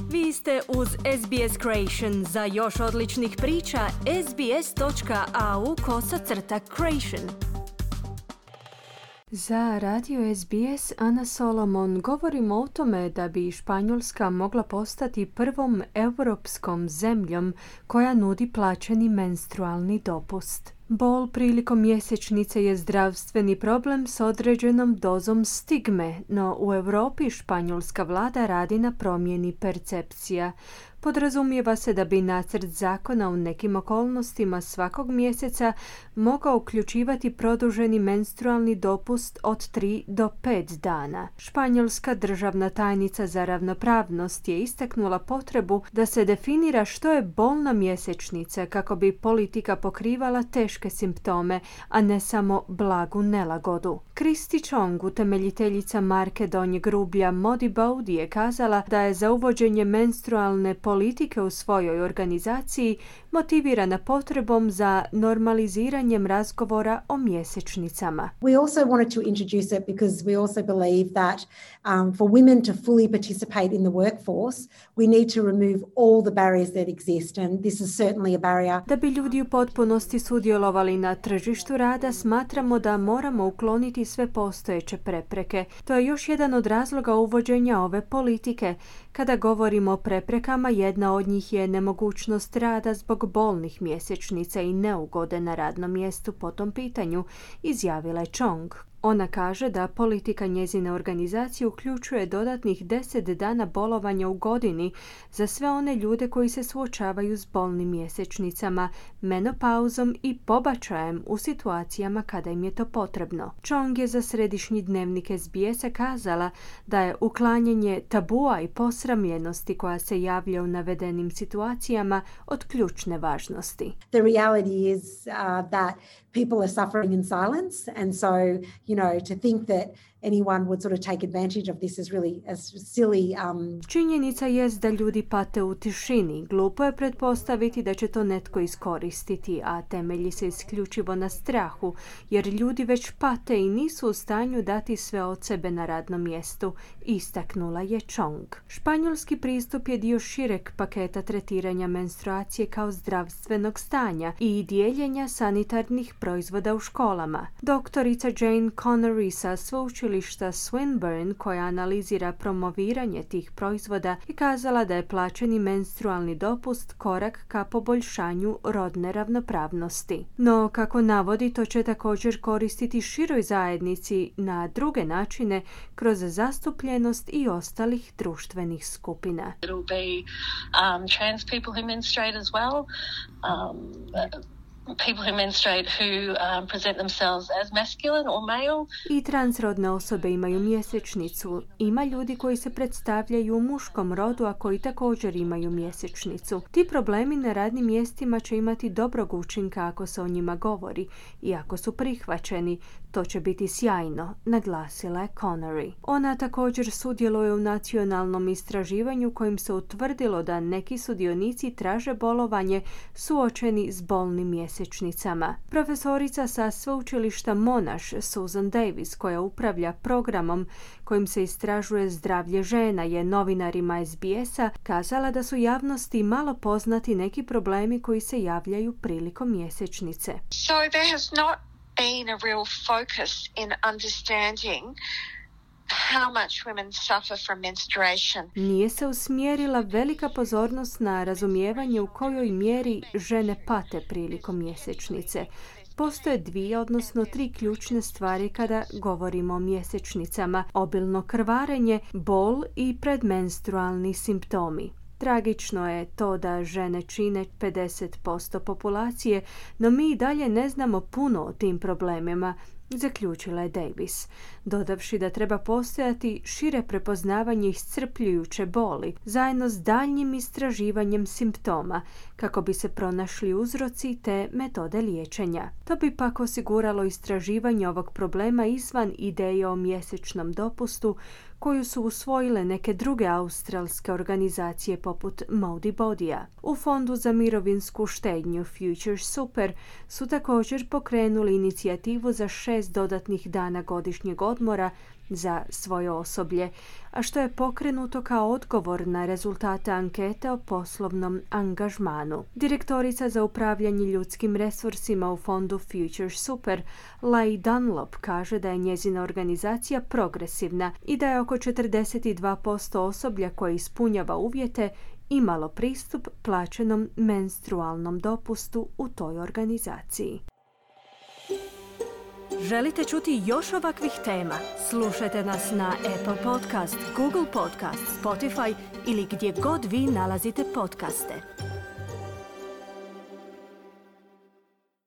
Vi ste uz SBS Creation. Za još odličnih priča, sbs.au/creation. Za radio SBS Ana Solomon govorimo o tome da bi Španjolska mogla postati prvom europskom zemljom koja nudi plaćeni menstrualni dopust. Bol prilikom mjesečnice je zdravstveni problem s određenom dozom stigme, no u Europi španjolska vlada radi na promjeni percepcija. Podrazumijeva se da bi nacrt zakona u nekim okolnostima svakog mjeseca mogao uključivati produženi menstrualni dopust od 3 do 5 dana. Španjolska državna tajnica za ravnopravnost je istaknula potrebu da se definira što je bolna mjesečnica kako bi politika pokrivala teške simptome, a ne samo blagu nelagodu. Kristi Chong, utemeljiteljica marke donjeg rublja Modi Bodi, je kazala da je za uvođenje menstrualne politike u svojoj organizaciji motivirana potrebom za normaliziranjem razgovora o mjesečnicama. We also wanted to introduce it because we also believe that for women to fully participate in the workforce, we need to remove all the barriers that exist, and this is certainly a barrier. Da bi ljudi u potpunosti sudjelovali na tržištu rada, smatramo da moramo ukloniti sve postojeće prepreke. To je još jedan od razloga uvođenja ove politike. Kada govorimo o preprekama, jedna od njih je nemogućnost rada zbog bolnih mjesečnica i neugode na radnom mjestu po tom pitanju, izjavila je Chong. Ona kaže da politika njezine organizacije uključuje dodatnih 10 dana bolovanja u godini za sve one ljude koji se suočavaju s bolnim mjesečnicama, menopauzom i pobačajem u situacijama kada im je to potrebno. Chong je za središnji dnevnik SBS-a kazala da je uklanjanje tabua i posramljenosti koja se javlja u navedenim situacijama od ključne važnosti. The reality is that people are suffering in silence, and so, to think that anyone would sort of take advantage of this is really a silly. Činjenica jest da ljudi pate u tišini. Glupo je pretpostaviti da će to netko iskoristiti, a temelji se isključivo na strahu, jer ljudi već pate i nisu u stanju dati sve od sebe na radnom mjestu, istaknula je Chong. Španjolski pristup je dio šireg paketa tretiranja menstruacije kao zdravstvenog stanja i dijeljenja sanitarnih proizvoda u školama. Doktorica Jane Connery sa sveučilišta Swinburne, koja analizira promoviranje tih proizvoda, je kazala da je plaćeni menstrualni dopust korak ka poboljšanju rodne ravnopravnosti. No, kako navodi, to će također koristiti široj zajednici na druge načine kroz zastupljenost i ostalih društvenih skupina. It'll be trans people who menstruate as well. People who menstruate who present themselves as masculine or male. I transrodne osobe imaju mjesečnicu. Ima ljudi koji se predstavljaju u muškom rodu, a koji također imaju mjesečnicu. Ti problemi na radnim mjestima će imati dobrog učinka ako se o njima govori i ako su prihvaćeni. To će biti sjajno, naglasila je Connery. Ona također sudjeluje u nacionalnom istraživanju kojim se utvrdilo da neki sudionici traže bolovanje suočeni s bolnim mjesečnicama. Profesorica sa sveučilišta Monash, Susan Davis, koja upravlja programom kojim se istražuje zdravlje žena, je novinarima SBS-a kazala da su javnosti malo poznati neki problemi koji se javljaju prilikom mjesečnice. So there has not been a real focus in understanding how much women suffer from menstruation. Nije se usmjerila velika pozornost na razumijevanje u kojoj mjeri žene pate prilikom mjesečnice. Postoje 2, odnosno 3 ključne stvari kada govorimo o mjesečnicama: obilno krvarenje, bol i predmenstrualni simptomi. Tragično je to da žene čine 50% populacije, no mi i dalje ne znamo puno o tim problemima, zaključila je Davis, dodavši da treba postojati šire prepoznavanje iscrpljujuće boli, zajedno s daljnjim istraživanjem simptoma, kako bi se pronašli uzroci te metode liječenja. To bi pak osiguralo istraživanje ovog problema izvan ideje o mjesečnom dopustu, koju su usvojile neke druge australske organizacije poput Modi Bodija. U Fondu za mirovinsku štednju Future Super su također pokrenuli inicijativu za 6 dodatnih dana godišnjeg odmora za svoje osoblje, a što je pokrenuto kao odgovor na rezultate ankete o poslovnom angažmanu. Direktorica za upravljanje ljudskim resursima u fondu Future Super, Lai Dunlop, kaže da je njezina organizacija progresivna i da je oko 42% osoblja koje ispunjava uvjete imalo pristup plaćenom menstrualnom dopustu u toj organizaciji. Želite čuti još ovakvih tema? Slušajte nas na Apple Podcast, Google Podcast, Spotify ili gdje god vi nalazite podcaste.